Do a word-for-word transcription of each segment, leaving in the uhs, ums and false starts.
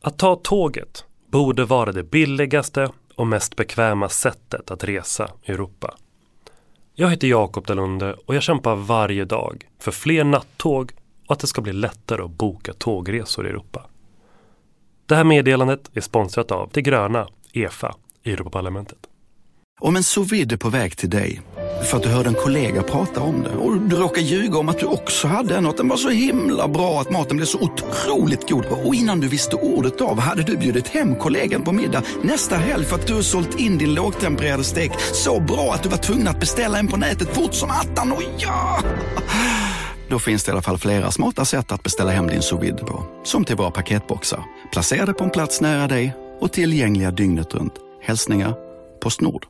Att ta tåget borde vara det billigaste och mest bekväma sättet att resa i Europa. Jag heter Jakob Dalunde och jag kämpar varje dag för fler nattåg och att det ska bli lättare att boka tågresor i Europa. Det här meddelandet är sponsrat av det gröna E F A i Europaparlamentet. Om en sous vide är på väg till dig för att du hörde en kollega prata om det och du råkar ljuga om att du också hade en och att den var så himla bra att maten blev så otroligt god. Och innan du visste ordet av hade du bjudit hem kollegan på middag nästa helg för att du har sålt in din lågtempererade stek så bra att du var tvungen att beställa en på nätet fort som attan. Och ja! Då finns det i alla fall flera smarta sätt att beställa hem din sous vide på. Som till våra paketboxar. Placerade på en plats nära dig och tillgängliga dygnet runt. Hälsningar PostNord.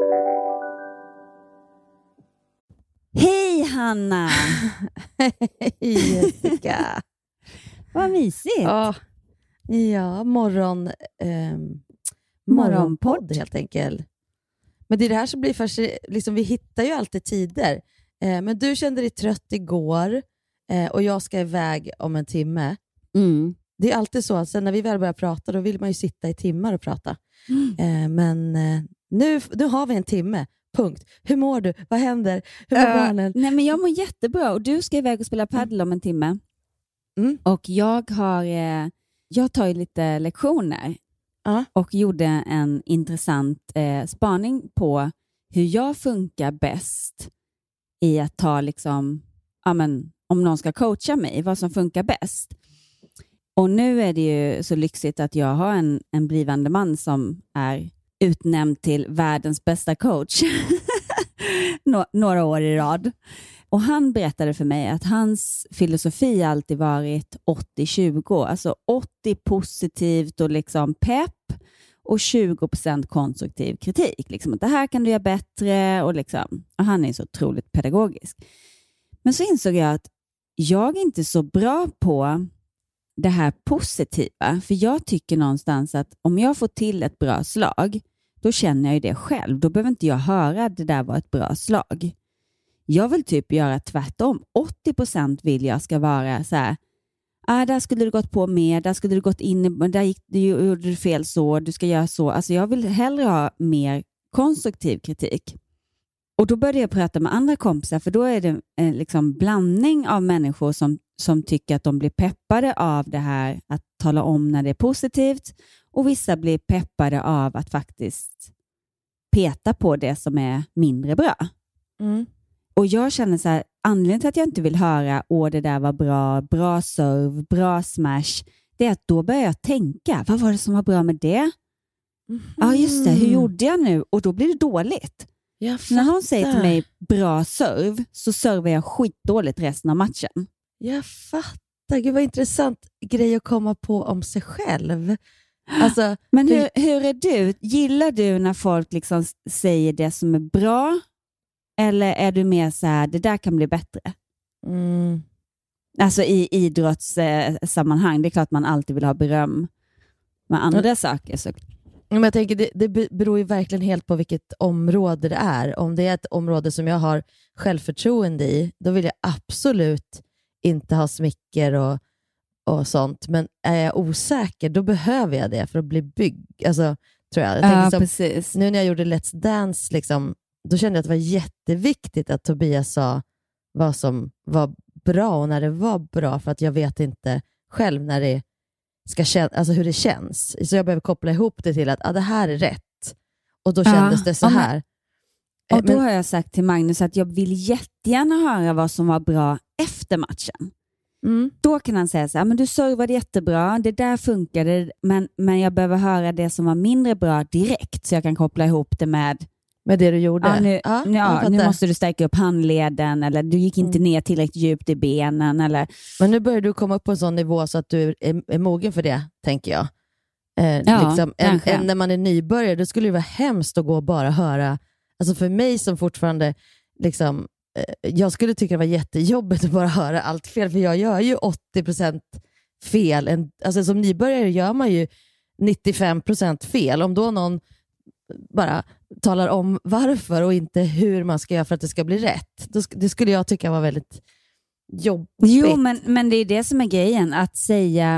Hej Hanna! Hej Jessica! Vad mysigt! Oh, ja, morgon, eh, morgonpodd helt enkelt. Men det är det här som blir fascinerande. Liksom, vi hittar ju alltid tider. Eh, men du kände dig trött igår eh, och jag ska iväg om en timme. Mm. Det är alltid så att sen när vi väl börjar prata då vill man ju sitta i timmar och prata. Mm. Eh, men eh, nu, nu har vi en timme. Punkt. Hur mår du? Vad händer? Hur mår uh, barnen? Nej, men jag mår jättebra och du ska iväg och spela paddel om en timme. Mm. Och jag har eh, jag tar ju lite lektioner uh. och gjorde en intressant eh, spaning på hur jag funkar bäst i att ta liksom, ja, men, om någon ska coacha mig, vad som funkar bäst. Och nu är det ju så lyxigt att jag har en, en blivande man som är utnämnd till världens bästa coach Nå- några år i rad. Och han berättade för mig att hans filosofi alltid varit åttio tjugo. Alltså åttio positivt och liksom pepp och tjugo procent konstruktiv kritik. Liksom att det här kan du göra bättre och liksom. Och han är så otroligt pedagogisk. Men så insåg jag att jag är inte så bra på det här positiva. För jag tycker någonstans att om jag får till ett bra slag, då känner jag ju det själv. Då behöver inte jag höra att det där var ett bra slag. Jag vill typ göra tvärtom. åttio procent vill jag ska vara så här. Ah, där skulle du gått på mer. Där skulle du gått in. Där gick du, gjorde du fel så. Du ska göra så. Alltså jag vill hellre ha mer konstruktiv kritik. Och då började jag prata med andra kompisar. För då är det en liksom blandning av människor som, som tycker att de blir peppade av det här. Att tala om när det är positivt. Och vissa blir peppade av att faktiskt peta på det som är mindre bra. Mm. Och jag känner så här, anledningen till att jag inte vill höra åh det där var bra, bra serve, bra smash, det är att då börjar jag tänka, vad var det som var bra med det? Mm. Ja just det, hur gjorde jag nu? Och då blir det dåligt. När hon säger till mig bra serve så servar jag skitdåligt resten av matchen. Jag fattar, gud vad intressant grej att komma på om sig själv. Alltså, men hur, hur är du? Gillar du när folk liksom säger det som är bra? Eller är du mer så här, det där kan bli bättre? Mm. Alltså i idrottssammanhang, det är klart man alltid vill ha beröm med andra mm. saker. Så. Men jag tänker, det, det beror ju verkligen helt på vilket område det är. Om det är ett område som jag har självförtroende i, då vill jag absolut inte ha smicker och och sånt, men är jag osäker då behöver jag det för att bli bygg, alltså tror jag. jag ja, som, precis. Nu när jag gjorde Let's Dance liksom, då kände jag att det var jätteviktigt att Tobias sa vad som var bra och när det var bra, för att jag vet inte själv när det ska kän- alltså hur det känns, så jag behöver koppla ihop det till att ah, det här är rätt, och då kändes ja, det så här. Men, och då men, har jag sagt till Magnus att jag vill jättegärna höra vad som var bra efter matchen. Mm. Då kan han säga så här, men du servade jättebra, det där funkade, men, men jag behöver höra det som var mindre bra direkt så jag kan koppla ihop det med med det du gjorde. Ja, nu, ja, ja, nu måste du stärka upp handleden, eller du gick inte mm. ner tillräckligt djupt i benen. Eller... Men nu börjar du komma upp på en sån nivå så att du är, är mogen för det, tänker jag. Eh, ja, liksom, en, en, när man är nybörjare, då skulle det vara hemskt att gå och bara höra. Alltså för mig som fortfarande liksom, jag skulle tycka det var jättejobbigt att bara höra allt fel, för jag gör ju åttio procent fel. En, alltså som nybörjare gör man ju nittiofem procent fel. Om då någon bara talar om varför och inte hur man ska göra för att det ska bli rätt, då, det skulle jag tycka var väldigt jobbigt. Jo, men, men det är det som är grejen, att säga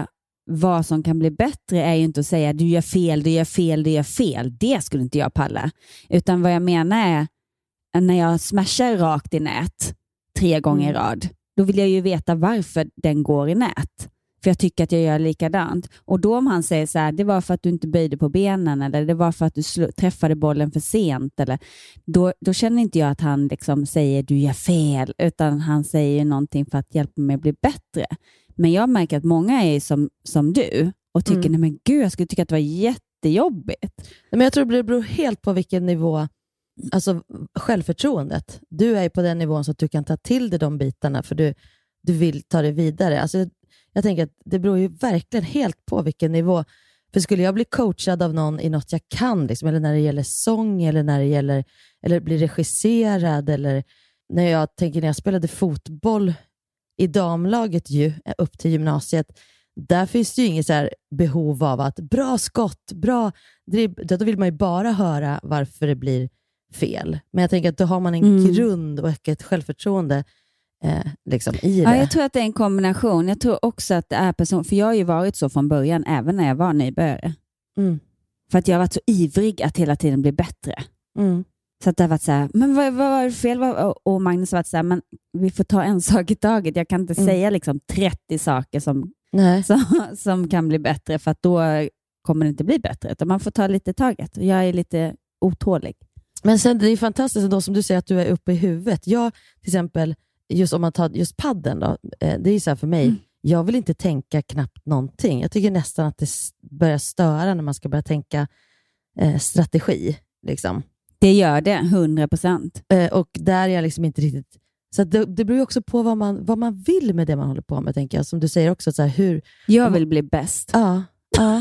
vad som kan bli bättre är ju inte att säga du gör fel, du gör fel, du gör fel. Det skulle inte jag palla. Utan vad jag menar är när jag smashar rakt i nät tre gånger i rad, då vill jag ju veta varför den går i nät. För jag tycker att jag gör likadant. Och då om han säger så här, det var för att du inte böjde på benen eller det var för att du sl- träffade bollen för sent. Eller, då, då känner inte jag att han liksom säger du gör fel, utan han säger någonting för att hjälpa mig att bli bättre. Men jag märker att många är som, som du och tycker, mm. nej men gud, jag skulle tycka att det var jättejobbigt. Men jag tror det beror helt på vilken nivå, alltså självförtroendet. Du är på den nivån så att du kan ta till dig de bitarna för du, du vill ta det vidare. Alltså jag tänker att det beror ju verkligen helt på vilken nivå. För skulle jag bli coachad av någon i något jag kan, liksom, eller när det gäller sång, eller när det gäller, eller bli regisserad, eller när jag tänker när jag spelade fotboll i damlaget ju, upp till gymnasiet, där finns det ju inget så här behov av att bra skott, bra dribb, då vill man ju bara höra varför det blir fel. Men jag tänker att då har man en mm. grund och ett självförtroende Eh, liksom i det. Ja, jag tror att det är en kombination. Jag tror också att det är person, för jag har ju varit så från början även när jag var nybörjare. Mm. För att jag har varit så ivrig att hela tiden bli bättre. Mm. Så att det har varit så här, men vad, vad var det fel? Och Magnus har varit så här, men vi får ta en sak i taget. Jag kan inte mm. säga liksom trettio saker som, som, som kan bli bättre, för att då kommer det inte bli bättre. Utan man får ta lite i taget. Jag är lite otålig. Men sen det är fantastiskt ändå som du säger att du är uppe i huvudet. Jag till exempel just om man tar just padden då, det är så här för mig, mm. jag vill inte tänka knappt någonting. Jag tycker nästan att det börjar störa när man ska börja tänka eh, strategi liksom. Det gör det, hundra procent. Eh, och där är jag liksom inte riktigt, så det, det beror ju också på vad man, vad man vill med det man håller på med, tänker jag. Som du säger också, så här, hur... Jag vill man, bli bäst. Ja, ja.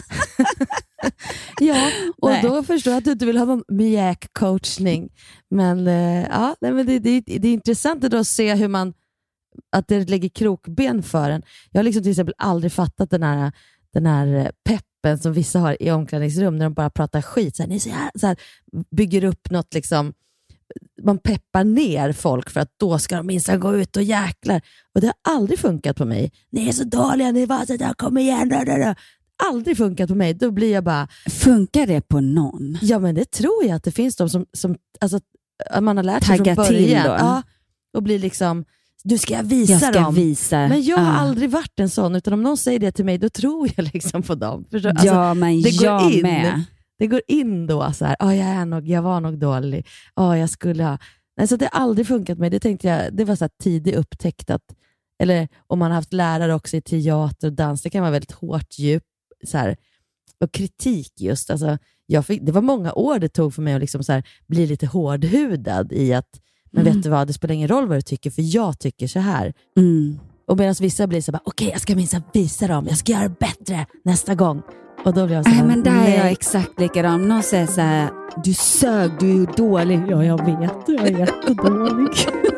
Ja, och nej. Då förstår jag att du inte vill ha någon mjäk coachning. Men eh, ja, nej, men det, det, det är intressant då att se hur man, att det lägger krokben för en. Jag har liksom till exempel aldrig fattat den här, den här peppen som vissa har i omklädningsrum när de bara pratar skit. Så här, ni så här, så här, bygger upp något liksom, man peppar ner folk för att då ska de minst gå ut och jäklar. Och det har aldrig funkat på mig. Ni är så dåliga, ni var så där, kom igen. Då, då, då. Aldrig funkat på mig. Då blir jag bara... Funkar det på någon? Ja, men det tror jag att det finns de som, som alltså, man har lärt sig från början. Ja, och blir liksom, du ska visa jag ska dem. Visa. Men jag har ah. aldrig varit en sån, utan om någon säger det till mig, då tror jag liksom på dem. Förstår? Alltså, ja, men det jag går in, med. Det går in då så här, oh, jag, är nog, jag var nog dålig. Oh, jag skulle ha... Nej, så det har aldrig funkat med. Det tänkte jag, det var så här tidigt upptäckt att, eller om man har haft lärare också i teater och dans, det kan vara väldigt hårt djup. Så här, och kritik just, alltså, jag fick, det var många år det tog för mig att liksom så här, bli lite hårdhudad i att, men mm. vet du vad, det spelar ingen roll vad du tycker, för jag tycker så här. Mm. Och medan vissa blir så här, okej, okay, jag ska minst visa dem, jag ska göra bättre nästa gång. Och då blir jag så här, äh, men där nej. Är jag exakt likadan. Någon säger så här, du sög, du är dålig. Ja, jag vet, jag är jättedålig.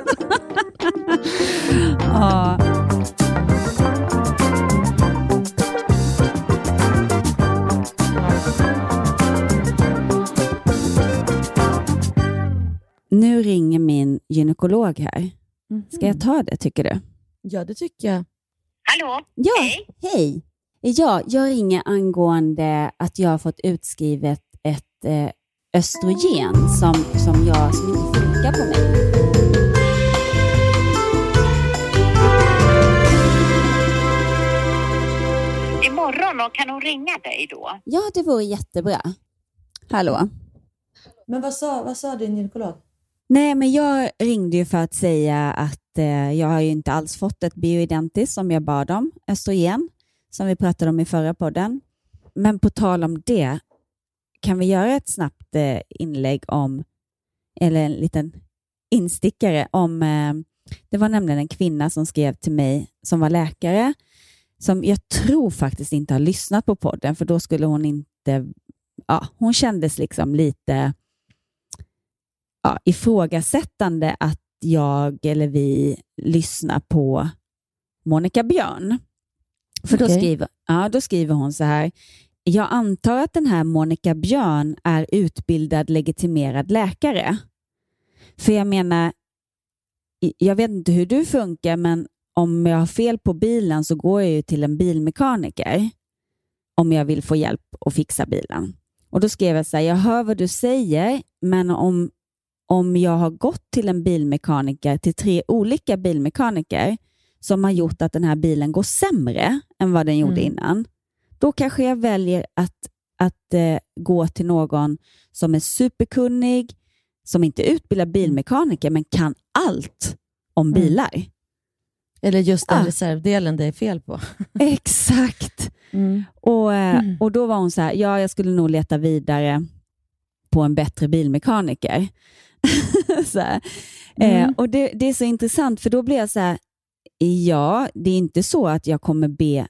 Ja. Nu ringer min gynekolog här. Mm-hmm. Ska jag ta det, tycker du? Ja, det tycker jag. Hallå? Ja, hej. hej. Ja, jag ringer angående att jag har fått utskrivet ett eh, östrogen som, som, jag, som inte funkar på mig. Imorgon, och kan hon ringa dig då? Ja, det vore jättebra. Hallå? Men vad sa, vad sa din gynekolog? Nej, men jag ringde ju för att säga att eh, jag har ju inte alls fått ett bioidentiskt som jag bad om, östrogen, som vi pratade om i förra podden. Men på tal om det, kan vi göra ett snabbt eh, inlägg om, eller en liten instickare om, eh, det var nämligen en kvinna som skrev till mig som var läkare, som jag tror faktiskt inte har lyssnat på podden, för då skulle hon inte, ja, hon kändes liksom lite ja, ifrågasättande att jag eller vi lyssnar på Monica Björn. För okay. då, skriver, ja, då skriver hon så här: jag antar att den här Monica Björn är utbildad legitimerad läkare. För jag menar, jag vet inte hur du funkar, men om jag har fel på bilen så går jag ju till en bilmekaniker om jag vill få hjälp att fixa bilen. Och då skrev jag så här, jag hör vad du säger, men om, om jag har gått till en bilmekaniker, till tre olika bilmekaniker som har gjort att den här bilen går sämre än vad den gjorde mm. innan, då kanske jag väljer att, att eh, gå till någon som är superkunnig, som inte utbildar bilmekaniker men kan allt om bilar. Mm. Eller just den ah. reservdelen det är fel på. Exakt. Mm. Och, mm. och då var hon så här, ja, jag skulle nog leta vidare på en bättre bilmekaniker. så här. Mm. Eh, och det, det är så intressant, för då blir jag så här, ja, det är inte så att jag kommer be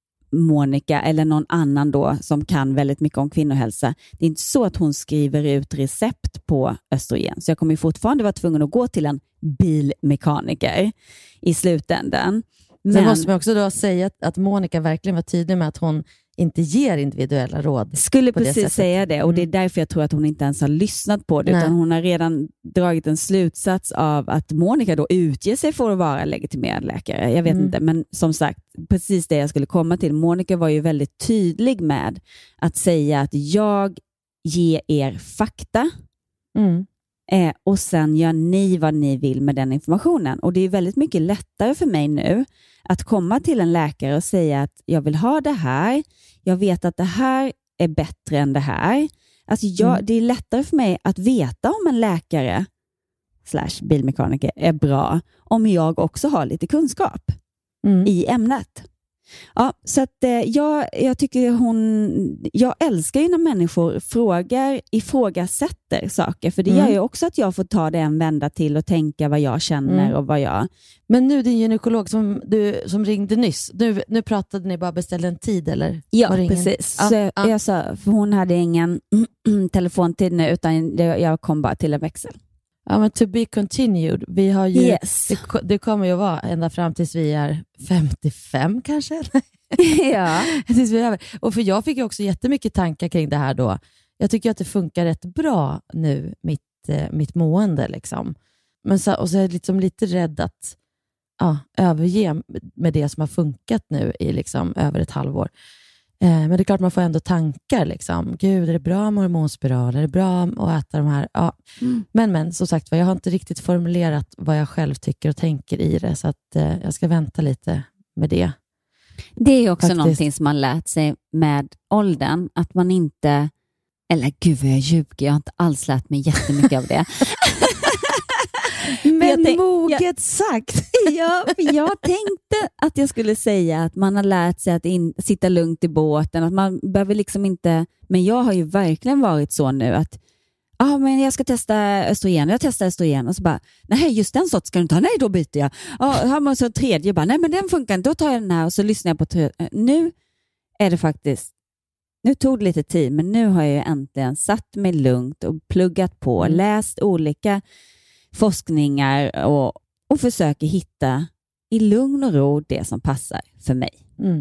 Monica eller någon annan då som kan väldigt mycket om kvinnohälsa. Det är inte så att hon skriver ut recept på östrogen. Så jag kommer ju fortfarande vara tvungen att gå till en bilmekaniker i slutändan. Men sen måste man också då säga att Monica verkligen var tydlig med att hon inte ger individuella råd. Skulle precis säga det, och det är därför jag tror att hon inte ens har lyssnat på det. Nej. Utan hon har redan dragit en slutsats av att Monica då utger sig för att vara legitimerad läkare. Jag vet mm. inte, men som sagt, precis det jag skulle komma till. Monica var ju väldigt tydlig med att säga att jag ger er fakta mm. eh, och sen gör ni vad ni vill med den informationen. Och det är väldigt mycket lättare för mig nu att komma till en läkare och säga att jag vill ha det här. Jag vet att det här är bättre än det här. Alltså jag, mm. det är lättare för mig att veta om en läkare slash bilmekaniker är bra om jag också har lite kunskap mm. i ämnet. Ja, så att eh, jag, jag tycker hon, jag älskar ju när människor frågar, ifrågasätter saker, för det mm. gör ju också att jag får ta det en vända till och tänka vad jag känner mm. och vad jag... Men nu din gynekolog som, du, som ringde nyss, nu, nu pratade ni bara beställa en tid eller? Ja, precis. Ja, så jag, ja. jag sa, för hon hade ingen telefontid nu, utan jag kom bara till en växel. Ja, men to be continued. Vi har ju, yes. det, det kommer ju att vara ända fram tills vi är femtiofem kanske. ja. tills vi är, och för jag fick ju också jättemycket tankar kring det här då. Jag tycker att det funkar rätt bra nu, mitt, eh, mitt mående liksom. Men så, och så är jag liksom lite rädd att ja, överge med det som har funkat nu i liksom över ett halvår. Eh, men det är klart man får ändå tankar liksom. Gud, är det bra med hormonspiral? Är det bra att äta de här? Ja. Mm. Men, men som sagt, jag har inte riktigt formulerat vad jag själv tycker och tänker i det. Så att eh, jag ska vänta lite med det. Det är också faktiskt någonting som man lärt sig med åldern. Att man inte... Eller gud vad jag ljuger. Jag har inte alls lärt mig jättemycket av det. Men tänk, moget jag, sagt. ja, jag tänkte att jag skulle säga att man har lärt sig att in, sitta lugnt i båten. Att man behöver liksom inte... Men jag har ju verkligen varit så nu att ah, men jag ska testa östrogen. Jag testar östrogen och så bara, nej just den sorts ska du inte ha. Nej, då byter jag. Ah, har man så tredje bara, nej men den funkar inte. Då tar jag den här och så lyssnar jag på tre. Nu är det faktiskt... Nu tog det lite tid, men nu har jag ju äntligen satt mig lugnt och pluggat på, mm. läst olika forskningar och, och försöker hitta i lugn och ro det som passar för mig. Mm.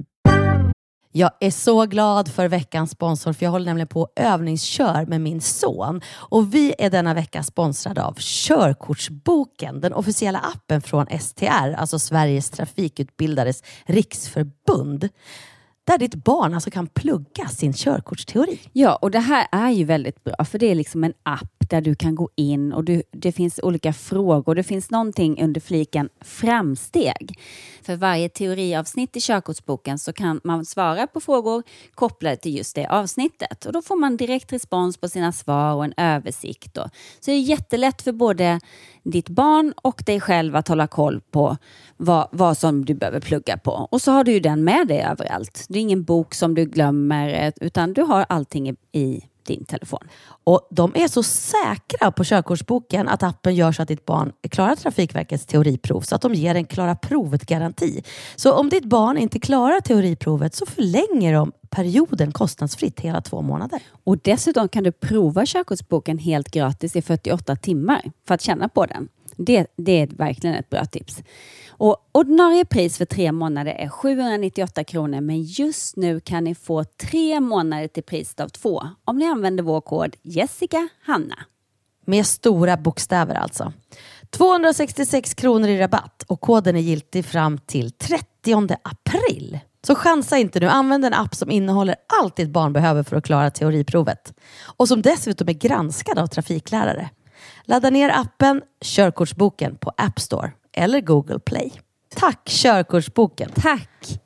Jag är så glad för veckans sponsor, för jag håller nämligen på övningskör med min son. Och vi är denna vecka sponsrade av Körkortsboken, den officiella appen från S T R, alltså Sveriges trafikutbildares riksförbund. Där ditt barn alltså kan plugga sin körkortsteori. Ja, och det här är ju väldigt bra. För det är liksom en app där du kan gå in och du, det finns olika frågor. Det finns någonting under fliken framsteg. För varje teoriavsnitt i körkortsboken så kan man svara på frågor kopplade till just det avsnittet. Och då får man direkt respons på sina svar och en översikt. Då. Så det är jättelätt för både ditt barn och dig själv att hålla koll på vad, vad som du behöver plugga på. Och så har du ju den med dig överallt. Det är ingen bok som du glömmer, utan du har allting i, i din telefon. Och de är så säkra på körkortsboken att appen gör så att ditt barn klarar Trafikverkets teoriprov, så att de ger en klara provet-garanti. Så om ditt barn inte klarar teoriprovet så förlänger de perioden kostnadsfritt hela två månader. Och dessutom kan du prova körkortsboken helt gratis i fyrtioåtta timmar för att känna på den. Det, det är verkligen ett bra tips. Och ordinarie pris för tre månader är sjuhundranittioåtta kronor, men just nu kan ni få tre månader till priset av två om ni använder vår kod Jessica Hanna. Med stora bokstäver alltså. tvåhundrasextiosex kronor i rabatt och koden är giltig fram till trettionde april. Så chansa inte nu. Använd en app som innehåller allt ditt barn behöver för att klara teoriprovet. Och som dessutom är granskad av trafiklärare. Ladda ner appen Körkortsboken på App Store eller Google Play. Tack Körkortsboken. Tack.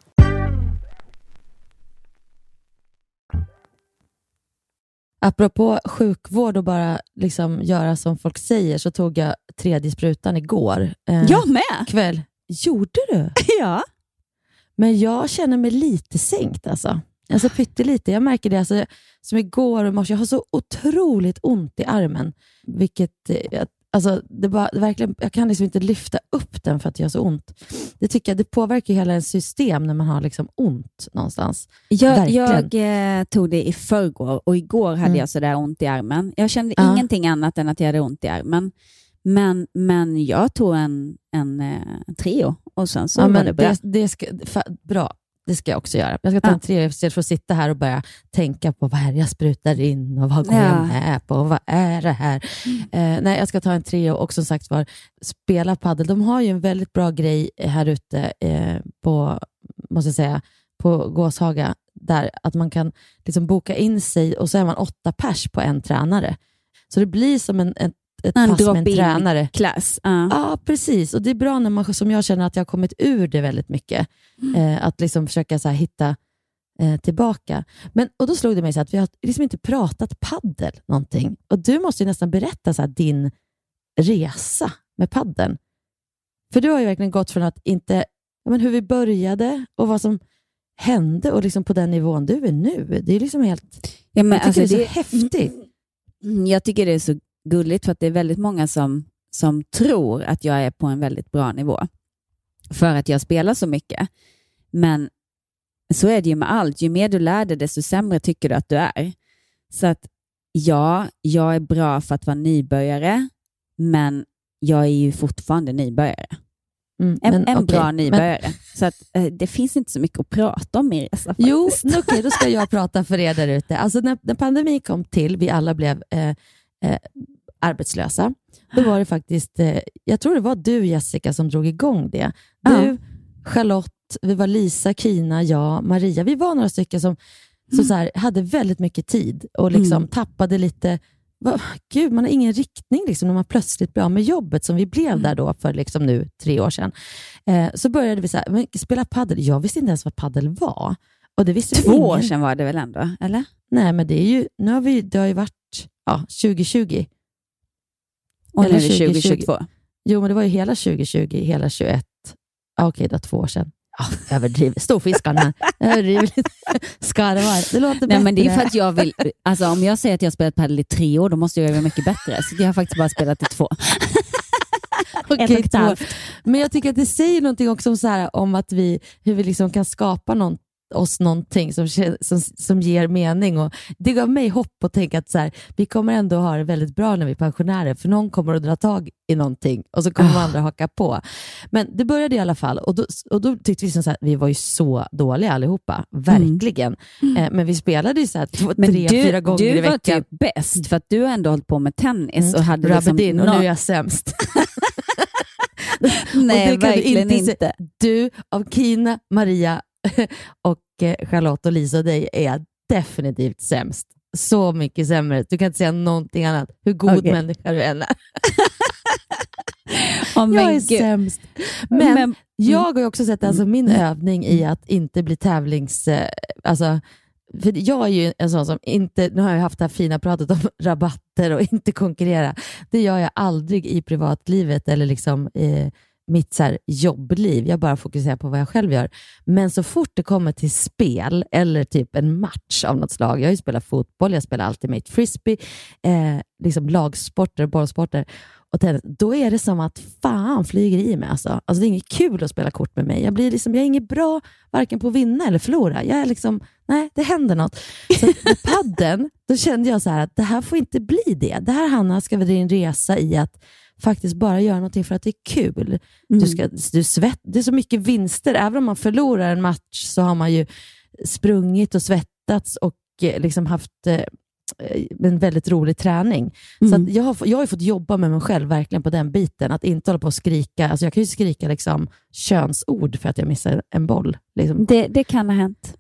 Apropå sjukvård och bara liksom göra som folk säger, så tog jag tredje sprutan igår. Eh, Jag med. Kväll. Gjorde du? Ja. Men jag känner mig lite sänkt alltså. Alltså pyttelite. Jag märker det alltså, som igår och morse. Jag har så otroligt ont i armen. Vilket, alltså det bara, det verkligen, jag kan liksom inte lyfta upp den för att jag har så ont. Det tycker jag, det påverkar hela en system när man har liksom ont någonstans. Jag, jag eh, tog det i förrgår och igår hade mm. jag så där ont i armen. Jag kände ja. ingenting annat än att jag hade ont i armen. Men, men jag tog en, en, en trio och sen så ja, var men det bra. Det, det ska, fa, bra. Det ska jag också göra. Jag ska ta ja. en trio istället för att sitta här och börja tänka på vad är det jag sprutar in och vad går ja. jag med på och vad är det här. Mm. Eh, nej, jag ska ta en trio och som sagt var spela paddel. De har ju en väldigt bra grej här ute eh, på, måste jag säga, på Gåshaga där att man kan liksom boka in sig och så är man åtta pers på en tränare. Så det blir som en, en ett en pass med en tränare. Klass. Uh. Ja, precis. Och det är bra när man, som jag känner att jag har kommit ur det väldigt mycket. Mm. Eh, att liksom försöka så här, hitta eh, tillbaka. Men, och då slog det mig så att vi har liksom inte pratat paddel någonting. Och du måste ju nästan berätta så här, din resa med paddeln. För du har ju verkligen gått från att inte, ja, men hur vi började och vad som hände och liksom på den nivån du är nu. Det är liksom helt, ja, men jag tycker alltså, det är så det, häftigt. Jag tycker det är så gulligt för att det är väldigt många som, som tror att jag är på en väldigt bra nivå för att jag spelar så mycket. Men så är det ju med allt. Ju mer du lär dig, desto sämre tycker du att du är. Så att ja, jag är bra för att vara nybörjare, men jag är ju fortfarande nybörjare. Mm, en men, en okay, bra nybörjare. Men... Så att, eh, det finns inte så mycket att prata om i resa. Jo, okej, okay, då ska jag prata för er där ute. Alltså när, när pandemin kom till, vi alla blev eh, eh, arbetslösa. Då var det faktiskt, eh, jag tror det var du Jessica som drog igång det. Du, ja. Charlotte, vi var Lisa, Kina, jag, Maria. Vi var några stycken som, mm. som så här, hade väldigt mycket tid och liksom mm. tappade lite. Va, gud, man har ingen riktning liksom, när man plötsligt blir av med jobbet som vi blev mm. där då för liksom nu tre år sedan. Eh, så började vi så här, men, spela paddel. Jag visste inte ens vad paddel var. Och det visste Två ingen. år sedan var det väl ändå, eller? Nej, men det är ju, nu har vi, det har ju varit ja, tjugo tjugo. Och nu är det tjugo tjugotvå. Jo, men det var ju hela tjugo tjugo, hela tjugoett. Ah, okej, det var två år sedan. Ja, överdrivet. Storfiskan här. Överdrivet. Skarvar. Det låter Nej, bättre. Men det är för att jag vill, alltså om jag säger att jag har spelat paddel i tre år, då måste jag göra mycket bättre. Så jag har faktiskt bara spelat i två. Okej, två. Men jag tycker att det säger någonting också om, så här, om att vi, hur vi liksom kan skapa någon, oss någonting som, som, som ger mening. Och det gav mig hopp att tänka att så här, vi kommer ändå ha det väldigt bra när vi är pensionärer, för någon kommer att dra tag i någonting och så kommer oh. andra haka på. Men det började i alla fall och då, och då tyckte vi som så här, vi var ju så dåliga allihopa, verkligen. Mm. Eh, men vi spelade ju så här två, tre, du, fyra gånger i veckan. Du var typ bäst för att du ändå hållit på med tennis mm. och hade liksom in, och nu är jag sämst. Nej, verkligen inte. inte. Du av Kina, Maria och eh, Charlotte och Lisa och dig är jag definitivt sämst. Så mycket sämre. Du kan inte säga någonting annat. Hur god okay. människa du än är. oh, jag är Gud. sämst. Men, men jag har ju också sett alltså, min övning i att inte bli tävlings... Eh, alltså, för jag är ju en sån som inte... Nu har jag haft det här fina pratet om rabatter och inte konkurrera. Det gör jag aldrig i privatlivet eller liksom... Eh, mitt så här jobbliv. Jag bara fokuserar på vad jag själv gör. Men så fort det kommer till spel eller typ en match av något slag. Jag har ju spelat fotboll, jag spelar Ultimate Frisbee, eh, liksom lagsporter, bollsporter. Och tennis, då är det som att fan flyger i mig. Alltså. Alltså det är inget kul att spela kort med mig. Jag blir liksom, jag är inget bra varken på att vinna eller förlora. Jag är liksom, nej, det händer något. Så med padden, då kände jag så här att det här får inte bli det. Det här, Hanna, ska vara din resa i att faktiskt bara göra någonting för att det är kul. Mm. Du ska, du svett, det är så mycket vinster. Även om man förlorar en match så har man ju sprungit och svettats och liksom haft en väldigt rolig träning. Mm. Så att jag, har, jag har ju fått jobba med mig själv verkligen på den biten. Att inte hålla på att skrika. Alltså jag kan ju skrika liksom könsord för att jag missar en boll. Liksom. Det, det kan ha hänt.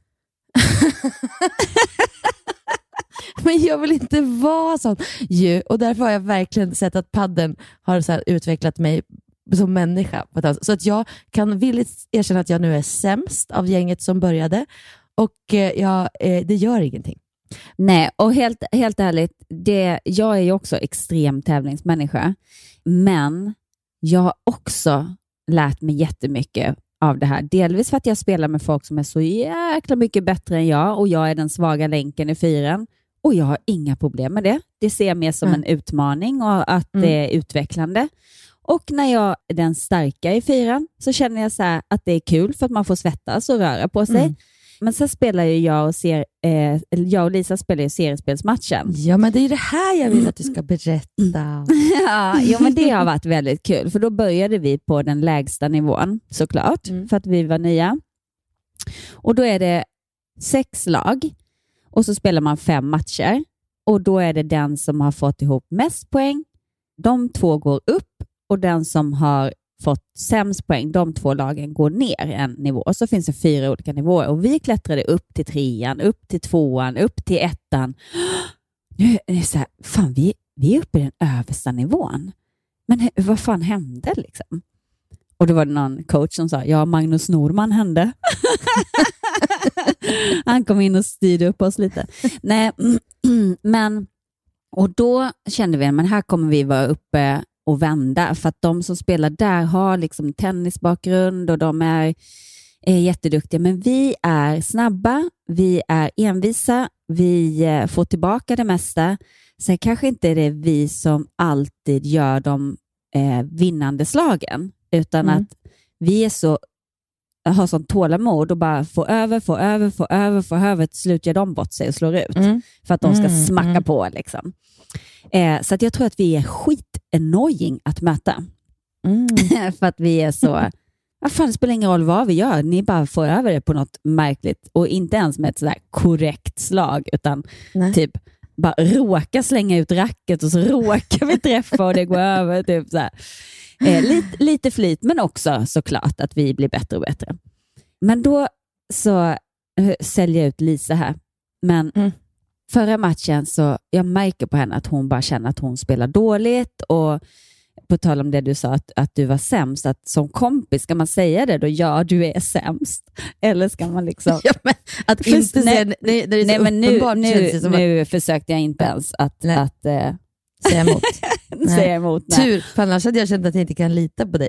Men jag vill inte vara sån. Ju, och därför har jag verkligen sett att padden har så här utvecklat mig som människa. Så att jag kan villigt erkänna att jag nu är sämst av gänget som började. Och eh, ja, eh, det gör ingenting. Nej, och helt, helt ärligt, det, jag är ju också extrem tävlingsmänniska. Men jag har också lärt mig jättemycket av det här. Delvis för att jag spelar med folk som är så jäkla mycket bättre än jag. Och jag är den svaga länken i fyren. Och jag har inga problem med det. Det ser jag mer som mm. en utmaning och att mm. det är utvecklande. Och när jag är den starka i fyran så känner jag så här att det är kul för att man får svettas och röra på sig. Mm. Men sen spelar ju jag och, ser, eh, jag och Lisa spelar ju seriespelsmatchen. Ja, men det är ju det här jag vill att du ska berätta. Ja, jo, men det har varit väldigt kul. För då började vi på den lägsta nivån såklart. Mm. För att vi var nya. Och då är det sex lag. Och så spelar man fem matcher. Och då är det den som har fått ihop mest poäng. De två går upp. Och den som har fått sämst poäng, de två lagen går ner en nivå. Och så finns det fyra olika nivåer. Och vi klättrade upp till trean, upp till tvåan, upp till ettan. Nu är det så här, fan vi, vi är uppe i den översta nivån. Men vad fan hände liksom? Och då var det någon coach som sa, ja, Magnus Norman hände. Han kom in och styrde upp oss lite. Nej, men och då kände vi, men här kommer vi vara uppe och vända. För att de som spelar där har liksom tennisbakgrund och de är, är jätteduktiga. Men vi är snabba, vi är envisa, vi får tillbaka det mesta. Sen kanske inte är det vi som alltid gör de eh, vinnande slagen. Utan mm. att vi är så, har sånt tålamod och bara få över, få över, få över, få över. Till slut gör de bort sig och slår ut. Mm. För att de ska mm. smacka mm. på liksom. Eh, så att jag tror att vi är skit-annoying att möta. Mm. För att vi är så, vad fan, det spelar ingen roll vad vi gör. Ni bara får över det på något märkligt. Och inte ens med ett sådär korrekt slag. Utan Nej. typ bara råka slänga ut racket och så råkar vi träffa och det går över. Typ så här. Eh, lite, lite flyt, men också såklart att vi blir bättre och bättre. Men då så äh, säljer jag ut Lisa här. Men mm. förra matchen så jag märker på henne att hon bara känner att hon spelar dåligt. Och på tal om det du sa att, att du var sämst, att som kompis ska man säga det då, ja du är sämst. Eller ska man liksom ja, men att inte säga, nej, nej, det är nej, men nu, nu, som nu att... försökte jag inte ens att, att äh, säga emot. säga emot nej. Tur, för annars hade jag känt att jag inte kan lita på dig.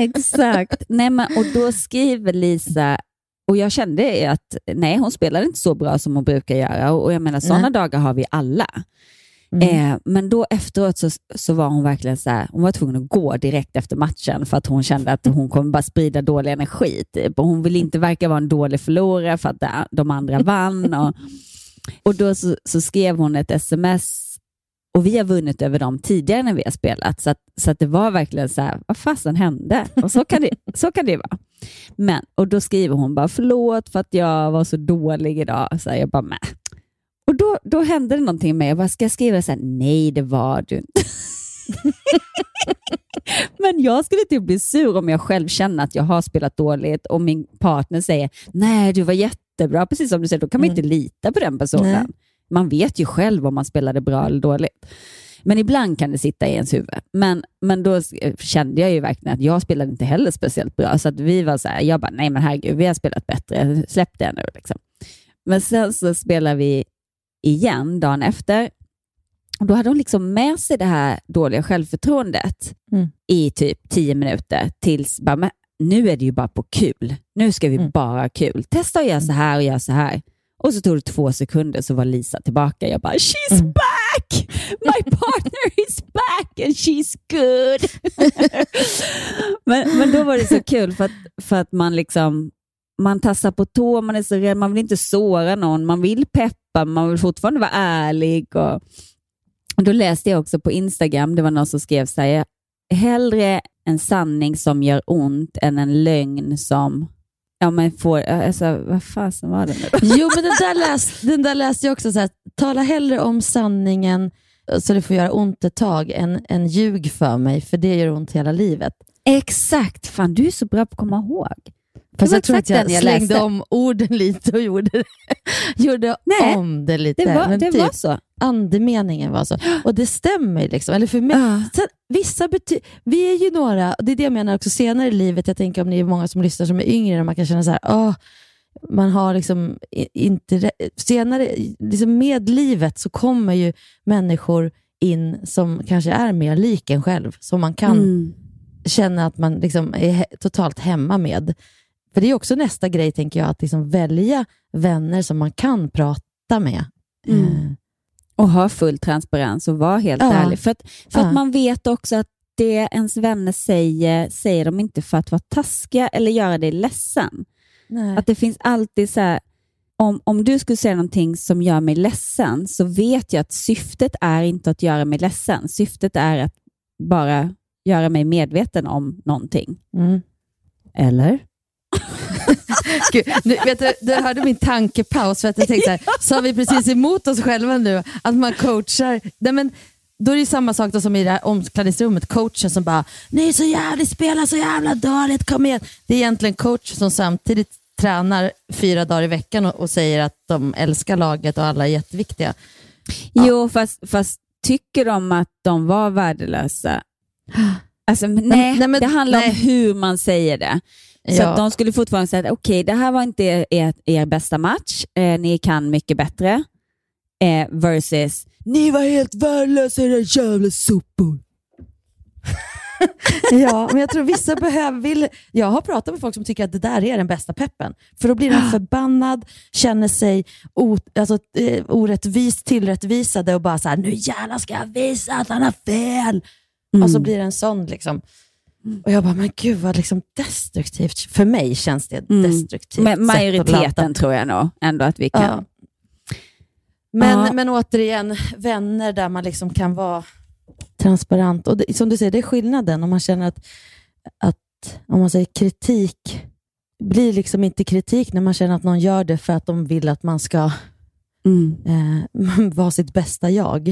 Exakt. Nej, men, och då skriver Lisa, och jag kände att nej, hon spelar inte så bra som hon brukar göra. Och jag menar, sådana dagar har vi alla. Mm. Eh, men då efteråt så, så var hon verkligen så här, hon var tvungen att gå direkt efter matchen för att hon kände att hon kommer bara sprida dålig energi. Typ. Och hon vill inte verka vara en dålig förlorare för att de andra vann. Och, och då så, så skrev hon ett sms. Och vi har vunnit över dem tidigare när vi har spelat. Så att, så att det var verkligen så här, vad fasen hände? Och så kan det, så kan det vara. Men, och då skriver hon bara, förlåt för att jag var så dålig idag. Så jag bara, mäh. Och då, då hände det någonting med mig. Jag bara, ska jag skriva så här, nej det var du inte. Men jag skulle typ bli sur om jag själv känner att jag har spelat dåligt. Och min partner säger, nej du var jättebra. Precis som du säger, då kan man mm. inte lita på den personen. Nej. Man vet ju själv om man spelade bra eller dåligt. Men ibland kan det sitta i ens huvud. Men, men då kände jag ju verkligen att jag spelade inte heller speciellt bra. Så att vi var så här, jag bara, nej men herregud, vi har spelat bättre. Släpp det nu liksom. Men sen så spelar vi igen dagen efter. Och då hade hon liksom med sig det här dåliga självförtroendet mm. i typ tio minuter. Tills bara, men nu är det ju bara på kul. Nu ska vi mm. bara ha kul. Testa att göra så här och göra så här. Och så tog det två sekunder så var Lisa tillbaka. Jag bara, she's mm. back! My partner is back and she's good! men, men då var det så kul för att, för att man liksom man tassar på tå, man är så rädd, man vill inte såra någon, man vill peppa, man vill fortfarande vara ärlig. Och, och då läste jag också på Instagram, det var någon som skrev så här, hellre en sanning som gör ont än en lögn som Ja, men får, alltså, vad fasen var det nu? Jo, men den där, läs, den där läste jag också så här, tala hellre om sanningen så det får göra ont ett tag än, än ljug för mig, för det gör ont hela livet. Exakt, fan du är så bra på att komma ihåg. Fast jag tror att jag, jag slängde läste. om orden lite och gjorde, gjorde Nej, om det lite. Det var, men det typ, var så. Andemeningen var så. Och det stämmer liksom. Eller för mig. Ja. Sen, vissa bety- vi är ju några, och det är det jag menar också senare i livet. Jag tänker om ni är många som lyssnar som är yngre och man kan känna så här, åh, man har liksom inte senare, liksom med livet så kommer ju människor in som kanske är mer lik en själv. Som man kan mm. känna att man liksom är he- totalt hemma med. För det är också nästa grej, tänker jag, att liksom välja vänner som man kan prata med. Mm. Mm. Och ha full transparens och vara helt ja. ärlig. För, att, för ja. att man vet också att det ens vänner säger, säger de inte för att vara taskiga eller göra dig ledsen. Nej. Att det finns alltid så här, om, om du skulle säga någonting som gör mig ledsen, så vet jag att syftet är inte att göra mig ledsen. Syftet är att bara göra mig medveten om någonting. Mm. Eller? Gud, nu, vet du, du hörde min tankepaus för att jag tänkte så här, så har vi precis emot oss själva nu att man coachar. Nej, men då är det samma sak då som i det här omklädningsrummet, coachen som bara, ni är så jävla, spelar så jävla dåligt, kom igen. Det är egentligen coach som samtidigt tränar fyra dagar i veckan och, och säger att de älskar laget och alla är jätteviktiga. Ja. Jo, fast, fast tycker de att de var värdelösa? Alltså, nej, nej men, det handlar nej. om hur man säger det. Så ja. att de skulle fortfarande säga att okej, okay, det här var inte er, er, er bästa match. Eh, ni kan mycket bättre. Eh, versus, ni var helt värdelösa, era jävla sopor. Ja, men jag tror vissa behöver... Vill, jag har pratat med folk som tycker att det där är den bästa peppen. För då blir de förbannad, känner sig o, alltså, eh, orättvist tillrättvisade och bara så här, nu jävlar ska jag visa att han har fel. Mm. Och så blir det en sån liksom... Och jag bara, men gud vad liksom destruktivt. För mig känns det mm. destruktivt. Men majoriteten tror jag nog ändå att vi kan. Ja. Men, ja. men återigen, vänner där man liksom kan vara transparent. Och det, som du säger, det är skillnaden. Om man känner att, att om man säger kritik blir liksom inte kritik när man känner att någon gör det för att de vill att man ska mm. eh, vara sitt bästa jag.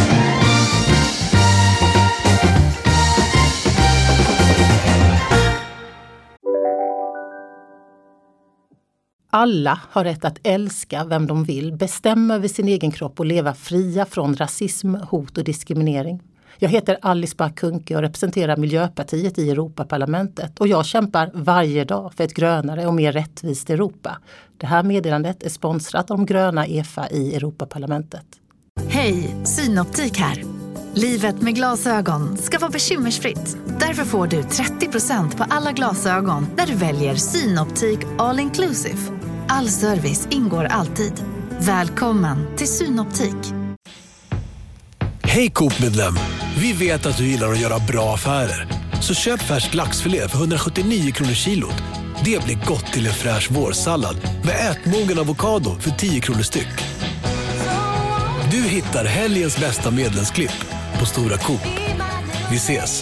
Alla har rätt att älska vem de vill, bestämma över sin egen kropp och leva fria från rasism, hot och diskriminering. Jag heter Alice Bah Kuhnke och representerar Miljöpartiet i Europaparlamentet och jag kämpar varje dag för ett grönare och mer rättvist Europa. Det här meddelandet är sponsrat av de gröna E F A i Europaparlamentet. Hej, Synoptik här. Livet med glasögon ska vara bekymmersfritt. Därför får du trettio procent på alla glasögon när du väljer Synoptik All Inclusive. All service ingår alltid. Välkommen till Synoptik. Hej Coop-medlem! Vi vet att du gillar att göra bra affärer. Så köp färsk laxfilé för hundrasjuttionio kronor kilot. Det blir gott till en fräsch vårsallad med ätmogen avokado för tio kronor styck. Du hittar helgens bästa medlemsklipp på Stora Coop. Vi ses!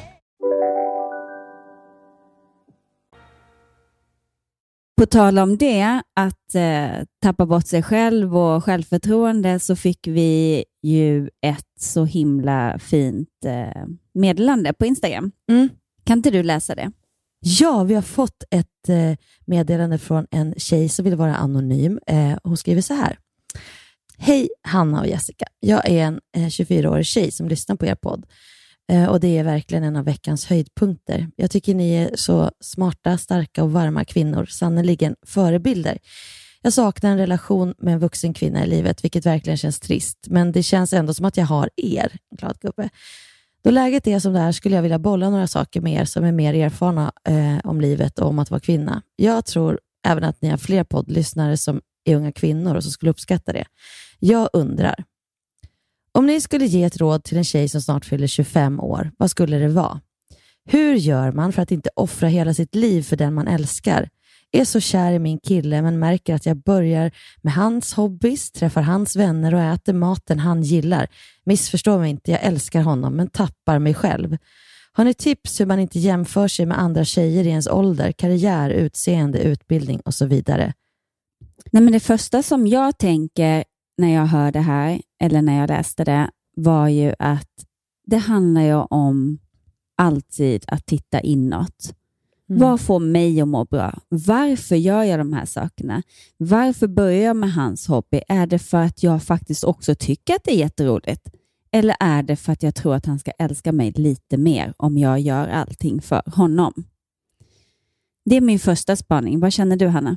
På tal om det, att eh, tappa bort sig själv och självförtroende, så fick vi ju ett så himla fint eh, meddelande på Instagram. Mm. Kan inte du läsa det? Ja, vi har fått ett eh, meddelande från en tjej som vill vara anonym. Eh, hon skriver så här. Hej Hanna och Jessica. Jag är en eh, tjugofyraårig tjej som lyssnar på er podd. Eh, och det är verkligen en av veckans höjdpunkter. Jag tycker ni är så smarta, starka och varma kvinnor. Sannoliken förebilder. Jag saknar en relation med en vuxen kvinna i livet, vilket verkligen känns trist. Men det känns ändå som att jag har er, glad gubbe. Då läget är som det här skulle jag vilja bolla några saker med er som är mer erfarna eh, om livet och om att vara kvinna. Jag tror även att ni har fler poddlyssnare som är unga kvinnor och som skulle uppskatta det. Jag undrar, om ni skulle ge ett råd till en tjej som snart fyller tjugofem år, vad skulle det vara? Hur gör man för att inte offra hela sitt liv för den man älskar? Är så kär i min kille men märker att jag börjar med hans hobbys, träffar hans vänner och äter maten han gillar. Missförstå mig inte, jag älskar honom men tappar mig själv. Har ni tips hur man inte jämför sig med andra tjejer i ens ålder, karriär, utseende, utbildning och så vidare? Nej, men det första som jag tänker när jag hör det här, eller när jag läste det, var ju att det handlar ju om alltid att titta inåt. Mm. Vad får mig att må bra? Varför gör jag de här sakerna? Varför börjar jag med hans hobby? Är det för att jag faktiskt också tycker att det är jätteroligt? Eller är det för att jag tror att han ska älska mig lite mer om jag gör allting för honom? Det är min första spaning. Vad känner du, Hanna?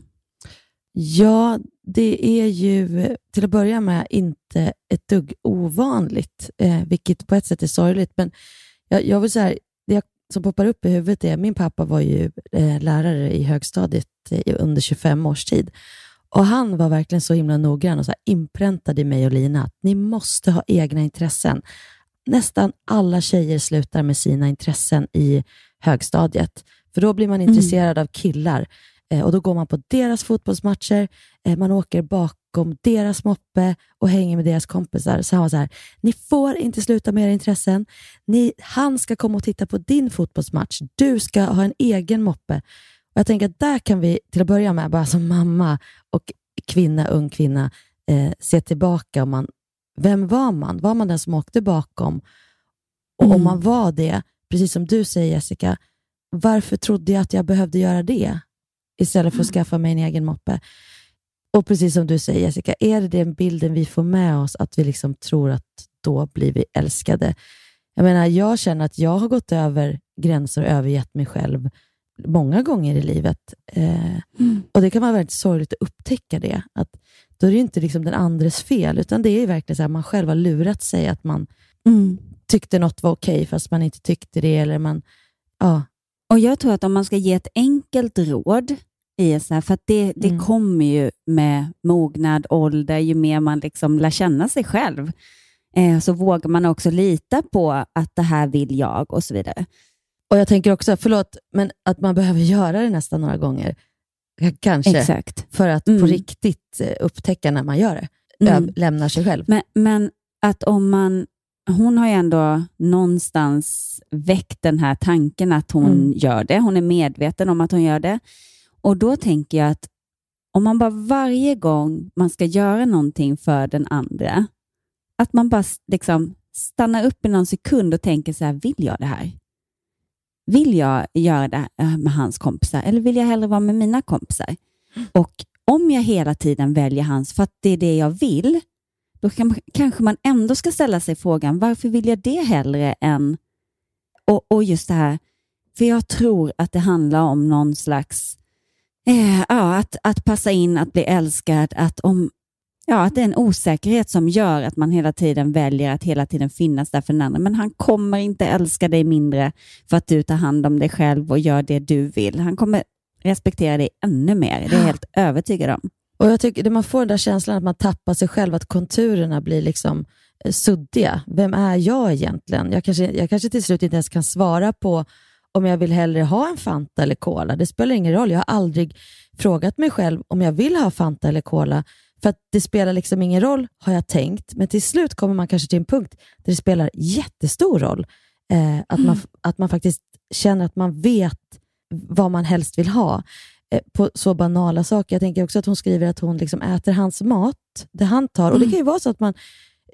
Ja, det är ju till att börja med inte ett dugg ovanligt, eh, vilket på ett sätt är sorgligt. Men jag, jag vill säga, det som poppar upp i huvudet är, min pappa var ju eh, lärare i högstadiet eh, under tjugofem års tid. Och han var verkligen så himla noggrann och så här inpräntad i mig och Lina att ni måste ha egna intressen. Nästan alla tjejer slutar med sina intressen i högstadiet. För då blir man intresserad mm. av killar. Eh, och då går man på deras fotbollsmatcher. Eh, man åker bakom deras moppe och hänger med deras kompisar. Så han var så här, ni får inte sluta med era intressen. Ni, han ska komma och titta på din fotbollsmatch. Du ska ha en egen moppe. Och jag tänker att där kan vi till att börja med, bara som mamma och kvinna, ung kvinna, eh, se tillbaka. Om man, vem var man? Var man den som åkte bakom? Och mm. om man var det, precis som du säger Jessica, varför trodde jag att jag behövde göra det? Istället för att skaffa mig en egen moppe. Och precis som du säger Jessica, är det den bilden vi får med oss, att vi liksom tror att då blir vi älskade? Jag menar, jag känner att jag har gått över gränser och övergett mig själv många gånger i livet. Eh, mm. Och det kan vara väldigt sorgligt att upptäcka det. Att då är det inte liksom den andres fel, utan det är verkligen så här, man själv har lurat sig att man mm. tyckte något var okej fast man inte tyckte det. Eller man, ja. Och jag tror att om man ska ge ett enkelt råd i så här, för att det, det mm. kommer ju med mognad, ålder, ju mer man liksom lär känna sig själv, eh, så vågar man också lita på att det här vill jag och så vidare. Och jag tänker också, förlåt, men att man behöver göra det nästan några gånger. Kanske. Exakt. För att mm. på riktigt upptäcka när man gör det. Mm. Lämnar sig själv. Men, men att om man, hon har ju ändå någonstans väckt den här tanken att hon mm. gör det. Hon är medveten om att hon gör det. Och då tänker jag att om man bara varje gång man ska göra någonting för den andra, att man bara liksom stannar upp i någon sekund och tänker så här, vill jag det här? Vill jag göra det med hans kompisar eller vill jag hellre vara med mina kompisar? Och om jag hela tiden väljer hans för att det är det jag vill, då kan, kanske man ändå ska ställa sig frågan, varför vill jag det hellre än... Och, och just det här, för jag tror att det handlar om någon slags... Eh, ja, att, att passa in, att bli älskad, att om... Ja, att det är en osäkerhet som gör att man hela tiden väljer att hela tiden finnas där för den andra. Men han kommer inte älska dig mindre för att du tar hand om dig själv och gör det du vill. Han kommer respektera dig ännu mer. Det är jag helt övertygad om. Och jag tycker att man får den där känslan att man tappar sig själv, att konturerna blir liksom suddiga. Vem är jag egentligen? Jag kanske, jag kanske till slut inte ens kan svara på om jag vill hellre ha en Fanta eller Cola. Det spelar ingen roll. Jag har aldrig frågat mig själv om jag vill ha Fanta eller Cola. För att det spelar liksom ingen roll, har jag tänkt. Men till slut kommer man kanske till en punkt där det spelar jättestor roll. Eh, att, mm. man, att man faktiskt känner att man vet vad man helst vill ha. Eh, på så banala saker. Jag tänker också att hon skriver att hon liksom äter hans mat. Det han tar. Mm. Och det kan ju vara så att man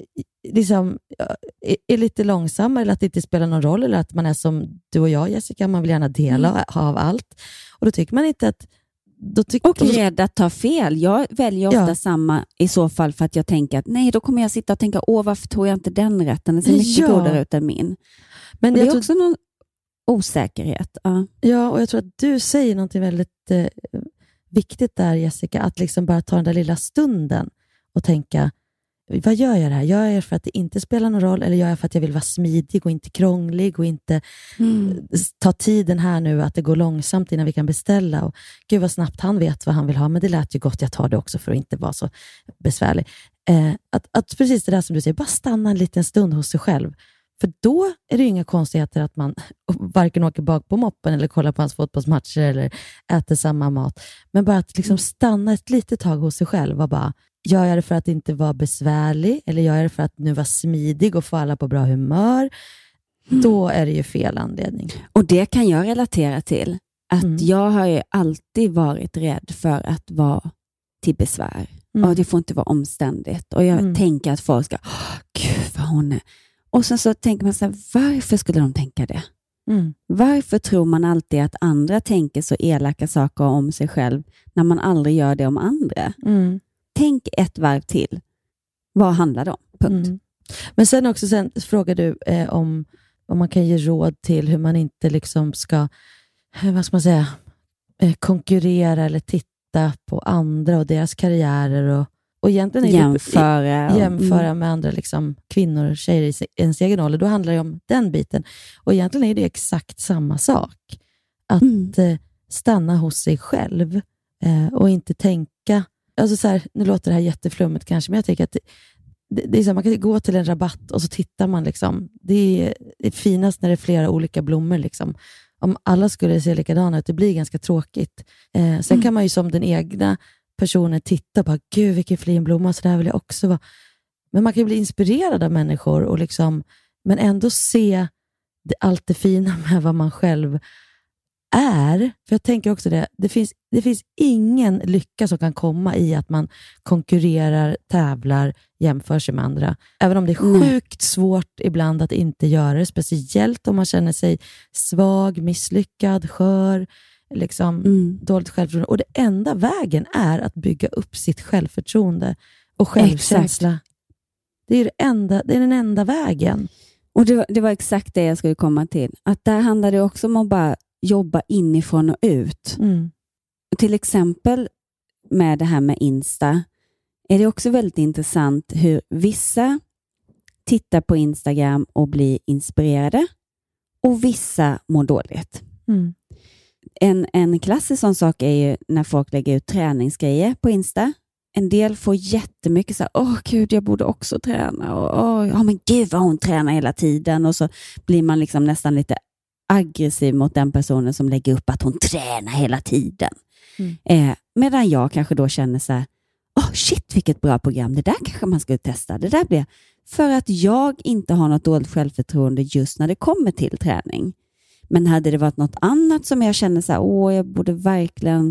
liksom är, är lite långsammare. Eller att det inte spelar någon roll. Eller att man är som du och jag, Jessica. Man vill gärna dela mm. av allt. Och då tycker man inte att Då tyck- och rädd att ta fel. Jag väljer ofta ja. samma i så fall för att jag tänker att nej, då kommer jag sitta och tänka, åh varför tog jag inte den rätten? Den ser mycket ja. godare ut än min. Men det är tror... också någon osäkerhet. Ja. ja, och jag tror att du säger något väldigt eh, viktigt där, Jessica, att liksom bara ta den där lilla stunden och tänka, vad gör jag det här? Gör jag det för att det inte spelar någon roll eller gör jag för att jag vill vara smidig och inte krånglig och inte mm. ta tiden här nu att det går långsamt innan vi kan beställa och gud vad snabbt han vet vad han vill ha, men det lät ju gott, jag tar det också för att inte vara så besvärlig. Eh, att, att precis det där som du säger, bara stanna en liten stund hos sig själv, för då är det inga konstigheter att man varken åker bak på moppen eller kollar på hans fotbollsmatcher eller äter samma mat, men bara att liksom stanna ett litet tag hos sig själv och bara, gör jag det för att inte vara besvärlig eller gör jag det för att nu vara smidig och få alla på bra humör? då är det ju fel anledning. Och det kan jag relatera till. Att Mm. jag har ju alltid varit rädd för att vara till besvär. Mm. Och det får inte vara omständigt. Och jag Mm. tänker att folk ska, åh, gud vad hon är. Och sen så tänker man så här, varför skulle de tänka det? Mm. Varför tror man alltid att andra tänker så elaka saker om sig själv när man aldrig gör det om andra? Mm. Tänk ett varv till. Vad handlar det om? Punkt. Mm. Men sen också sen frågar du eh, om, om man kan ge råd till hur man inte liksom ska, eh, vad ska man säga, eh, konkurrera eller titta på andra och deras karriärer och, och egentligen är Jämföra. det, jämföra Mm. med andra liksom, kvinnor och tjejer i ens egen ålder. Då handlar det om den biten. Och egentligen är det exakt samma sak. Att Mm. eh, stanna hos sig själv eh, och inte tänka, alltså så här, nu låter det här jätteflummigt kanske, men jag tänker att det, det, det är så här, man kan gå till en rabatt och så tittar man liksom, det är, det är finast när det är flera olika blommor liksom. Om alla skulle se likadana ut, det blir ganska tråkigt. Eh, sen Mm. kan man ju som den egna personen titta på, gud vilken fin blomma, så där vill jag också vara. Men man kan ju bli inspirerad av människor och liksom, men ändå se det, allt det fina med vad man själv är. För jag tänker också det, det finns, det finns ingen lycka som kan komma i att man konkurrerar, tävlar, jämför sig med andra. Även om det är Nej. sjukt svårt ibland att inte göra det, speciellt om man känner sig svag, misslyckad, skör, liksom Mm. dåligt självförtroende. Och det enda vägen är att bygga upp sitt självförtroende och självkänsla. Det är, det, enda, det är den enda vägen. Och det var, det var exakt det jag skulle komma till. Att där handlar det också om att bara jobba inifrån och ut. Mm. Och till exempel med det här med Insta är det också väldigt intressant hur vissa tittar på Instagram och blir inspirerade och vissa mår dåligt. Mm. En, en klassisk sån sak är ju när folk lägger ut träningsgrejer på Insta. En del får jättemycket så här, åh gud, jag borde också träna. Och, åh, ja, men gud vad hon tränar hela tiden. Och så blir man liksom nästan lite aggressiv mot den personen som lägger upp att hon tränar hela tiden. Mm. Eh, medan jag kanske då känner så här, åh shit vilket bra program, det där kanske man skulle testa. Det där blir för att jag inte har något dåligt självförtroende just när det kommer till träning. Men hade det varit något annat som jag känner så här, åh jag borde verkligen,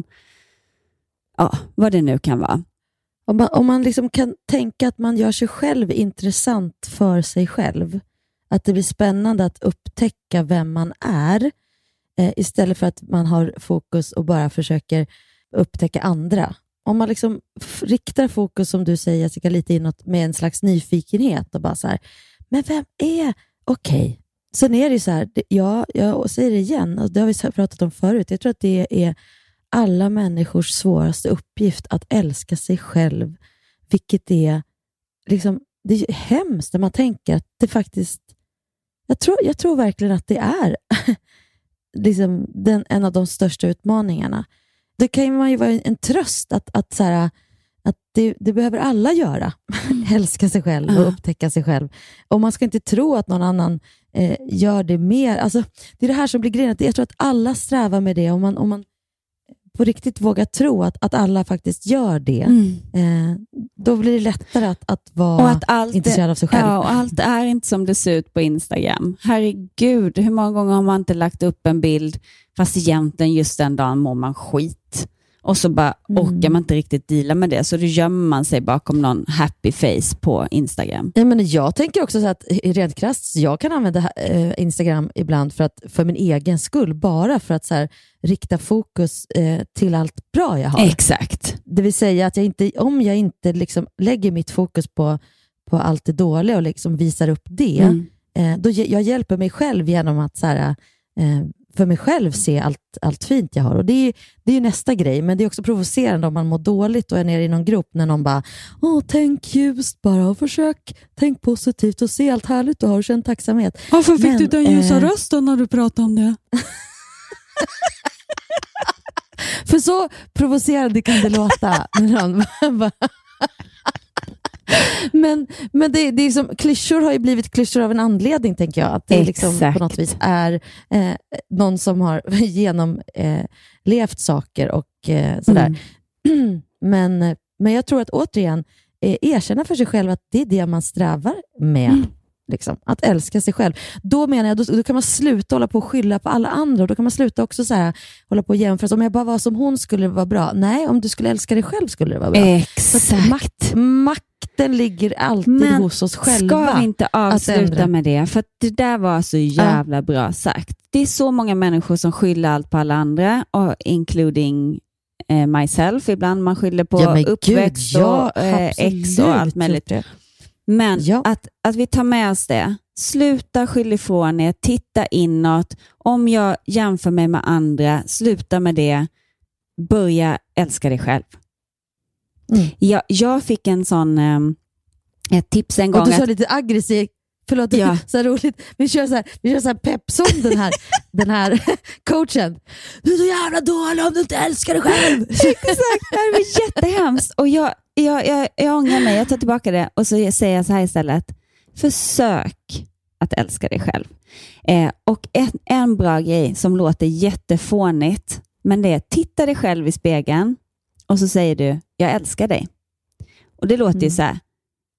ja vad det nu kan vara. Om man, om man liksom kan tänka att man gör sig själv intressant för sig själv. Att det blir spännande att upptäcka vem man är. Eh, istället för att man har fokus och bara försöker upptäcka andra. Om man liksom f- riktar fokus, som du säger Jessica, lite inåt med en slags nyfikenhet. Och bara så här, men vem är... Okej. Okay. Sen är det så här, det, ja, jag säger det igen. Och det har vi pratat om förut. Jag tror att det är alla människors svåraste uppgift att älska sig själv. Vilket är liksom, det är hemskt när man tänker att det faktiskt, jag tror, jag tror verkligen att det är liksom den, en av de största utmaningarna. Det kan ju vara en tröst att, att, så här, att det, det behöver alla göra. Älska sig själv och Mm. upptäcka sig själv. Och man ska inte tro att någon annan eh, gör det mer. Alltså, det är det här som blir grejen. Jag tror att alla strävar med det. Om man, om man på riktigt vågar tro att, att alla faktiskt gör det, Mm. eh, då blir det lättare att, att vara Och att allt intresserad av sig själv. Ja, och allt är inte som det ser ut på Instagram. Herregud, hur många gånger har man inte lagt upp en bild fast egentligen just den dagen mår man skit. Och så bara Mm. orkar man inte riktigt deala med det. Så då gömmer man sig bakom någon happy face på Instagram. Ja, men jag tänker också så att rent krasst, jag kan använda eh, Instagram ibland för, att, för min egen skull. Bara för att så här, rikta fokus eh, till allt bra jag har. Exakt. Det vill säga att jag inte, om jag inte liksom lägger mitt fokus på, på allt det dåliga och liksom visar upp det, Mm. eh, då jag hjälper mig själv genom att så här, eh, för mig själv se allt, allt fint jag har. Och det är, det är ju nästa grej, men det är också provocerande om man mår dåligt och är nere i någon grupp när någon bara, åh, tänk ljust bara och försök, tänk positivt och se allt härligt du har och känn tacksamhet. Varför fick du den ljusa rösten när du pratade om det? För så provocerande kan det låta. men men det, det är som, klyschor har ju blivit klyschor av en anledning, tänker jag. Att det liksom på något vis är eh, någon som har genomlevt eh, saker och eh, sådär. Mm. men, men jag tror att återigen eh, erkänna för sig själv att det är det man strävar med. Mm. Liksom, att älska sig själv. Då menar jag, då, då kan man sluta hålla på och skylla på alla andra. Och då kan man sluta också så här, hålla på och jämföra. Om jag bara var som hon skulle det vara bra. Nej, om du skulle älska dig själv skulle det vara bra. Exakt. Makt, makten ligger alltid Men hos oss själva. Ska vi inte avsluta med det? För det där var så jävla ja. bra sagt. Det är så många människor som skyller allt på alla andra. Och including eh, myself. Ibland man skyller på ja, uppväxt Gud, ja, och eh, ex och allt möjligt. Men ja. att, att vi tar med oss det. Sluta skylla ifrån er. Titta inåt. Om jag jämför mig med andra, sluta med det. Börja älska dig själv. Mm. Jag, jag fick en sån eh, ett tips en gång. Och du sa att, lite aggressivt. Förlåt, ja. så roligt. Vi kör så här, vi kör så här peppsom den här, den här coachen. Du är så jävla dålig om du inte älskar dig själv. Exakt, det här var jättehemskt. Och jag, jag, jag, jag ångrar mig, jag tar tillbaka det. Och så säger jag så här istället. Försök att älska dig själv. Eh, och en, en bra grej som låter jättefånigt. Men det är, titta dig själv i spegeln. Och så säger du, jag älskar dig. Och det låter mm. ju så här.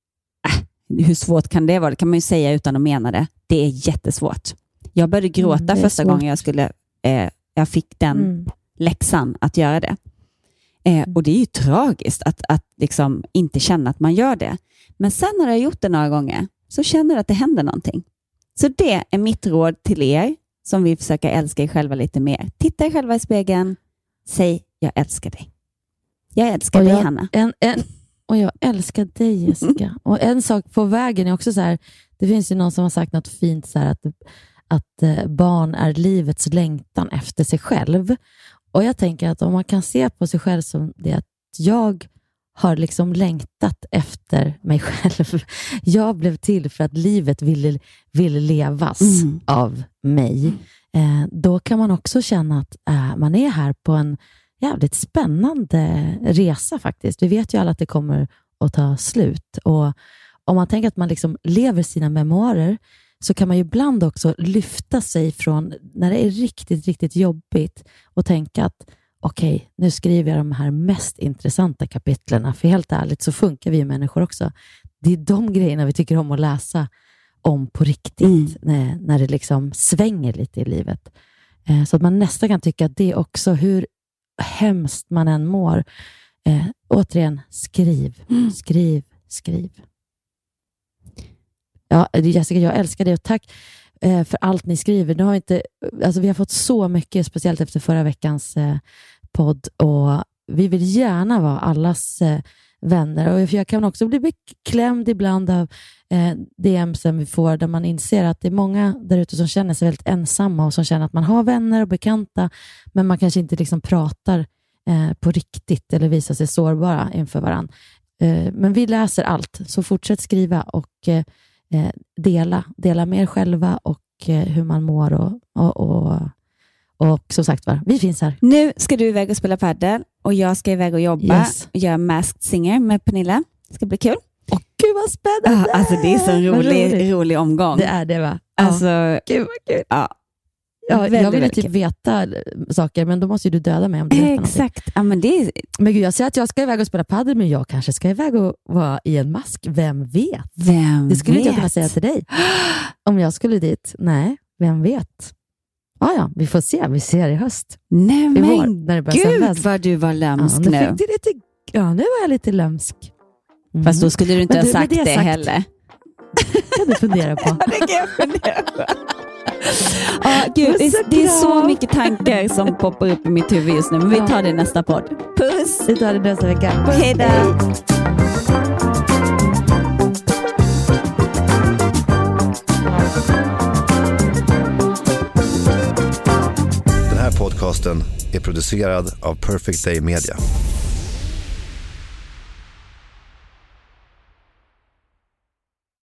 Hur svårt kan det vara? Det kan man ju säga utan att mena det. Det är jättesvårt. Jag började gråta mm, första svårt. gången jag skulle eh, jag fick den mm. läxan att göra det. Eh, och det är ju tragiskt att, att liksom inte känna att man gör det. Men sen när jag har gjort det några gånger så känner jag att det händer någonting. Så det är mitt råd till er som vill försöka älska er själva lite mer. Titta er själva i spegeln. Säg, jag älskar dig. Jag älskar jag, dig, Hanna. En, en Och jag älskar dig, Jessica. Och en sak på vägen är också så här, det finns ju någon som har sagt något fint så här, att, att barn är livets längtan efter sig själv. Och jag tänker att om man kan se på sig själv som det att jag har liksom längtat efter mig själv. Jag blev till för att livet ville, ville levas mm. av mig. Eh, då kan man också känna att eh, man är här på en jävligt spännande resa faktiskt. Vi vet ju alla att det kommer att ta slut. Och om man tänker att man liksom lever sina memoarer så kan man ju ibland också lyfta sig från när det är riktigt, riktigt jobbigt och tänka att okej, okay, nu skriver jag de här mest intressanta kapitlerna. För helt ärligt så funkar vi människor också. Det är de grejerna vi tycker om att läsa om på riktigt mm. när, när det liksom svänger lite i livet. Eh, så att man nästan kan tycka att det också hur hemskt man än mår. Eh, återigen, skriv, mm. skriv, skriv. Ja, Jessica, jag älskar det och tack eh, för allt ni skriver. Nu har vi, inte, alltså, vi har fått så mycket, speciellt efter förra veckans eh, podd och vi vill gärna vara allas eh, vänner. Och jag kan också bli beklämd ibland av eh, D M som vi får där man inser att det är många där ute som känner sig väldigt ensamma och som känner att man har vänner och bekanta men man kanske inte liksom pratar eh, på riktigt eller visar sig sårbara inför varandra. Eh, men vi läser allt, så fortsätt skriva och eh, dela. Dela med er själva och eh, hur man mår och, och, och Och som sagt var, vi finns här. Nu ska du iväg och spela paddel och jag ska iväg och jobba yes. och göra Masked Singer med Pernilla. Det ska bli kul. Åh gud vad spännande! Ja, alltså det är så en rolig, rolig omgång. Det är det va? Alltså, ja. Gud vad kul. Ja. Ja, väldigt, jag vill ju typ kul. veta saker men då måste ju du döda mig om du vet exakt. Ja, men, det är... men gud, jag säger att jag ska iväg och spela paddel men jag kanske ska iväg och vara i en mask. Vem vet? Vem det skulle vet? inte jag kunna säga till dig. Om jag skulle dit. Nej, vem vet? Ah, ja, vi får se. Vi ser i höst. Nej men vår, när det gud sändas. Vad du var lömsk ja, nu. Lite, ja, nu var jag lite lömsk. Mm. Fast då skulle du inte men ha du, sagt det, det sagt, heller. Det kan du fundera på. Ja, det kan jag fundera på. Ja, gud, det, är, det är så mycket tankar som poppar upp i mitt huvud just nu. Men vi tar det i nästa podd. Puss! Vi tar det nästa vecka. Hej då! Den här podcasten är producerad av Perfect Day Media.